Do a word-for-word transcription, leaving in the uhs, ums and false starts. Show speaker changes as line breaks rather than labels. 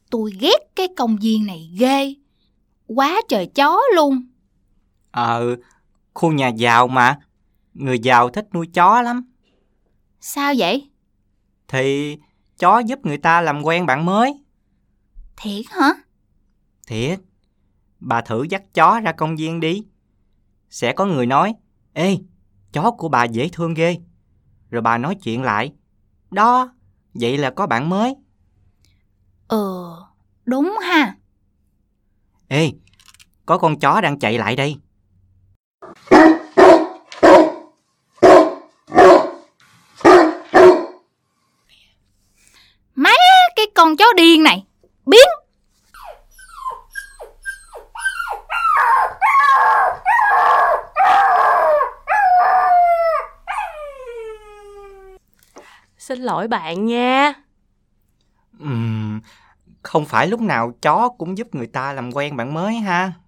Tôi ghét cái công viên này ghê. Quá trời chó luôn.
Ờ, khu nhà giàu mà. Người giàu thích nuôi chó lắm.
Sao vậy?
Thì chó giúp người ta làm quen bạn mới.
Thiệt hả?
Thiệt. Bà thử dắt chó ra công viên đi. Sẽ có người nói: ê, chó của bà dễ thương ghê. Rồi bà nói chuyện lại. Đó, vậy là có bạn mới.
Ừ, đúng ha.
Ê, có con chó đang chạy lại đây.
Má, cái con chó điên này. Biến.
Xin lỗi bạn nha.
Ừm, không phải lúc nào chó cũng giúp người ta làm quen bạn mới ha.